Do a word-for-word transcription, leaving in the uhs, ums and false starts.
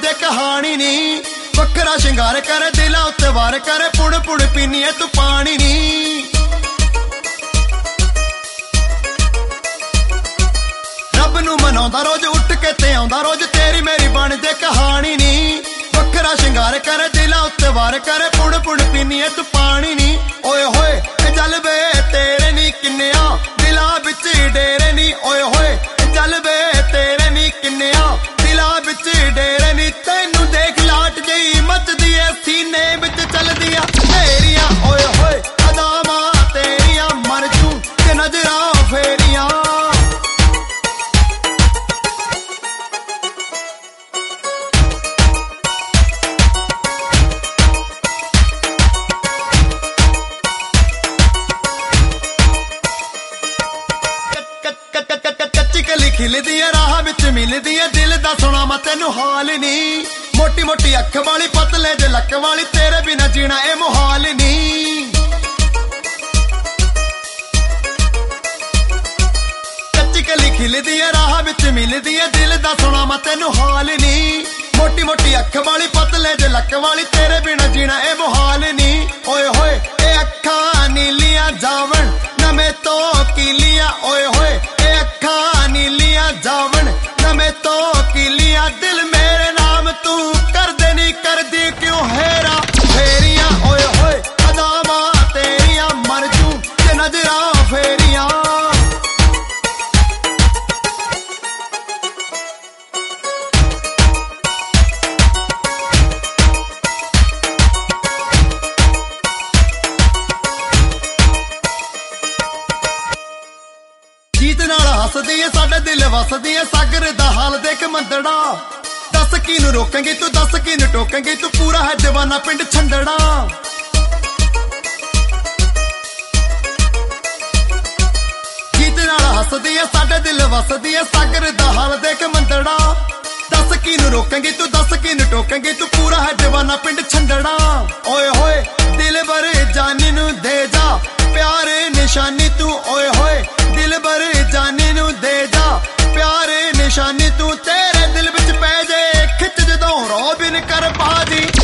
ਬਣਦੇ ਕਹਾਣੀ ਨੀ ਵੱਖਰਾ ਸ਼ਿੰਗਾਰ ਕਰ ਦਿਲਾਂ ਉੱਤੇ ਵਾਰ ਕਰ ਪੁੜ ਪੁੜ ਪੀਨੀ ਐ ਤੂੰ ਪਾਣੀ ਨੀ ਰੱਬ ਨੂੰ ਮਨਾਉਂਦਾ ਰੋਜ਼ ਉੱਠ ਕੇ ਤੇ ਆਉਂਦਾ ਰੋਜ਼ ਤੇਰੀ ਮੇਰੀ ਬਣਦੇ ਕਹਾਣੀ ਨੀ ਵੱਖਰਾ ਸ਼ਿੰਗਾਰ ਕਰ ਦਿਲਾਂ ਉੱਤੇ ਵਾਰ ਕਰ ਪੁੜ ਪੁੜ ਪੀਨੀ ਐ ਤੂੰ ਪਾਣੀ ਨੀ ਓਏ ਹੋਏ ਇਹ ਜਲਵੇ ਤੇਰੇ ਨੀ ਕਿੰਨਿਆਂ ਦਿਲਾਂ ਵਿੱਚ ਡੇਰੇ ਨੀ ਓਏ ਹੋਏ ਇਹ ਜਲਵੇ ਤੇਰੇ ਨੀ ਕਿੰਨਿਆਂ ਦਿਲਾਂ ਵਿੱਚ ਡੇਰੇ ਨੀ ਤੈਨੂੰ ਦੇਖ ਲਾਟ ਜਈ ਮੱਚਦੀ ਐ ਸੀਨੇ ਵਿੱਚ ਚੱਲਦੀਆਂ ਤੇਰੀਆਂ ਓਏ ਹੋਏ ਅਦਾਵਾਂ ਤੇਰੀਆਂ ਮਰ ਜੂ ਤੇ ਨਜ਼ਰਾਂ ਫੇਰੀਆਂ ਖਿਲਦੀ ਐ ਰਾਹ ਵਿੱਚ ਮਿਲਦੀ ਐ ਦਿਲ ਦਾ ਸੁਣਾ ਮੈਂ ਤੈਨੂੰ ਹਾਲ ਨੀ ਮੋਟੀ ਮੋਟੀ ਅੱਖ ਵਾਲੀ ਪਤਲੇ ਜੇ ਲੱਕ ਵਾਲੀ ਤੇਰੇ ਬਿਨਾ ਜੀਣਾ ਇਹ ਮੁਹਾਲ ਨੀ ਕੱਚੀ ਕਲੀ ਖਿਲਦੀ ਐ ਰਾਹ ਵਿੱਚ ਮਿਲਦੀ ਐ ਦਿਲ ਦਾ ਸੁਣਾ ਮੈਂ ਤੈਨੂੰ ਹਾਲ ਨੀ ਮੋਟੀ ਮੋਟੀ ਅੱਖ ਵਾਲੀ ਪਤਲੇ ਜੇ ਲੱਕ ਵਾਲੀ ਤੇਰੇ ਬਿਨਾ ਜੀਣਾ ਇਹ ਮੁਹਾਲ ਨੀ ਓਏ ਹੋਏ ਇਹ ਅੱਖਾਂ ਨੀਲੀਆਂ ਜਾਵਣ ਨਵੇਂ ਤੋਂ ਕੀਲੀਆਂ ਓਏ ਹੋਏ ਇਹ ਅੱਖਾਂ ਨੀਲੀਆਂ ਜਾਵਣ ਨਵੇਂ ਤੋਂ ਕੀਲੀਆਂ ਦਿਲ ਮੇਰੇ ਨਾਮ ਤੂੰ ਕਰਦੇ ਨਹੀਂ ਕਰਦੀ ਕਿਉਂ ਹੈਰਾ ਫੇਰੀਆਂ ਓਏ ਹੋਏ ਅਦਾਵਾਂ ਤੇਰੀਆਂ ਮਰ ਜੂ ਤੇ ਨਜ਼ਰਾਂ ਫੇਰੀਆਂ ਗੀਤ ਨਾਲ ਹੱਸਦੀ ਏ ਸਾਡੇ ਦਿਲ ਵਸਦੀ ਏ ਸਾਗਰ ਦਾ ਹਾਲ ਦੇਖ ਮੰਦੜਾ ਦੱਸ ਕਿਨੂੰ ਰੋਕਾਂਗੀ ਤੂੰ ਦੱਸ ਕਿਨੂੰ ਟੋਕਾਂਗੀ ਤੂੰ ਪੂਰਾ ਹੈ ਜਵਾਨਾ ਪਿੰਡ ਛੰਡੜਾ ਗੀਤ ਨਾਲ ਹੱਸਦੀ ਏ ਸਾਡੇ ਦਿਲ ਵਸਦੀ ਏ ਸਾਗਰ ਦਾ ਹਾਲ ਦੇਖ ਮੰਦੜਾ ਦੱਸ ਕਿਨੂੰ ਰੋਕਾਂਗੀ ਤੂੰ ਦੱਸ ਕਿਨੂੰ ਟੋਕਾਂਗੀ ਤੂੰ ਪੂਰਾ ਹੈ ਜਵਾਨਾ ਪਿੰਡ ਛੰਡੜਾ ਓਏ ਹੋਏ ਦਿਲ ਬਰ ਜਾਨੀ ਨੂੰ ਦੇ ਜਾ ਪਿਆਰ ਨਿਸ਼ਾਨੀ ਤੂੰ ਓਏ ਹੋਏ ਦਿਲ ਬਰ ਜਾਨੀ ਨੂੰ ਦੇ ਜਾ ਪਿਆਰ ਨਿਸ਼ਾਨੀ ਤੂੰ ਤੇਰੇ ਦਿਲ ਵਿੱਚ ਪੈ ਜੇ ਖਿੱਚ ਜਦੋਂ ਰੋਬਿਨ ਕਰ ਬਾਜੀ